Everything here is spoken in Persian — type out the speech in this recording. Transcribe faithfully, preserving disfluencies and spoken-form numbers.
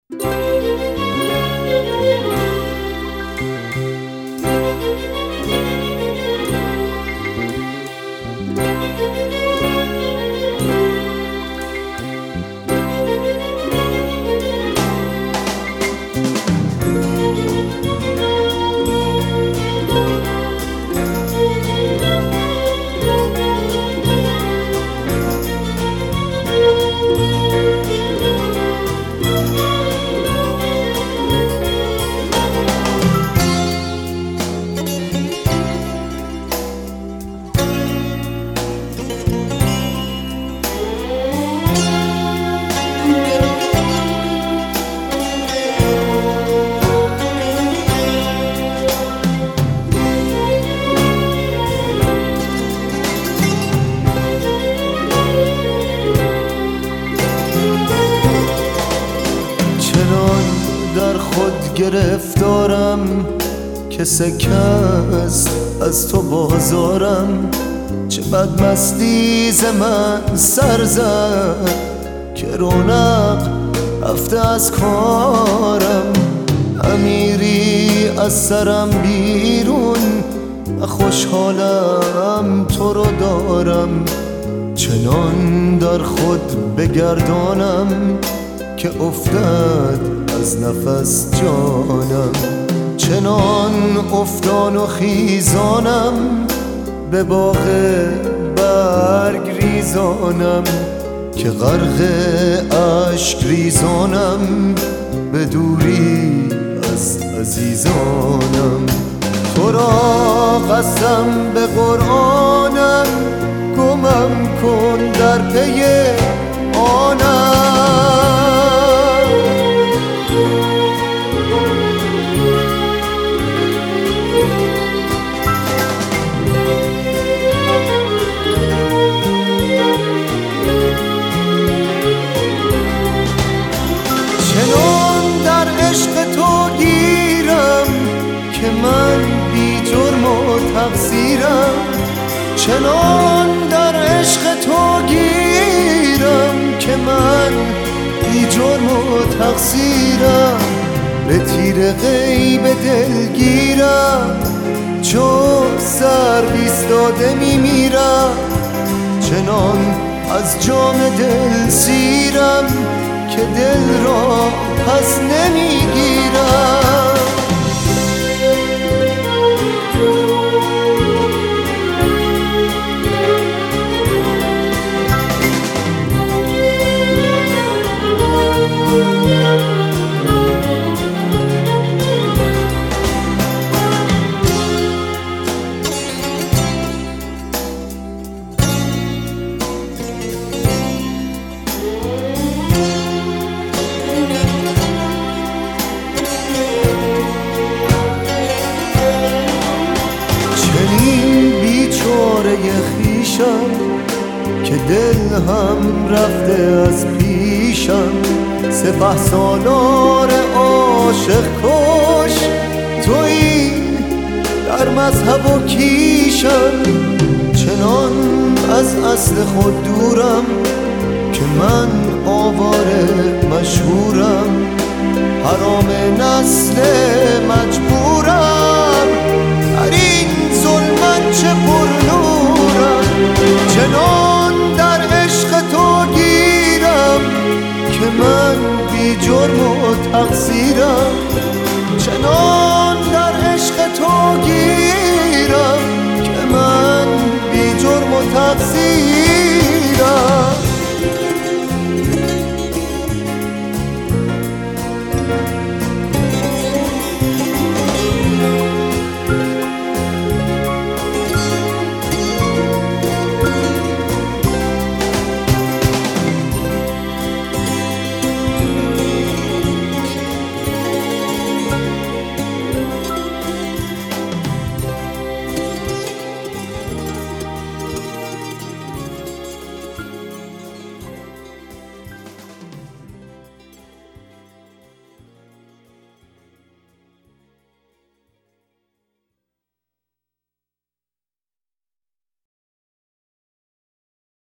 در خود گرفتارم که سکه است از تو بازارم. چه بدمستی ز من سر زد که رونق رفته از کارم. امیری از سرم بیرون و خوشحالم تو رو دارم. چنان در خود بگردانم که افتد از نفس جانم. چنان افتان و خیزانم به باغ برگ ریزانم که غرق اشک ریزانم به دوری از عزیزانم. تو را قسم به قرآنم گمم کن در پی آنم. چنان در عشق تو گیرم که من بی جرم و تقصیرم. چنان در عشق تو گیرم که من بی جرم و تقصیرم. به تیر غیب دلگیرم چو سر ایستاده میمیرم. چنان از جام دل سیرم که دل را پس نمیگیرم. بیچاره خویشم که دل هم رفته از پیشم. سپه سالار عاشق کش تویی در مذهب و کیشم. چنان از اصل خود دورم که من آواره مشهورم. حرام نسل مجبورم در این ظلمت چه پرنورم. چنان در عشق تو گیرم که من بی جرم و تقصیرم. چنان در عشق تو گیرم که من بی جرم و تقصیرم.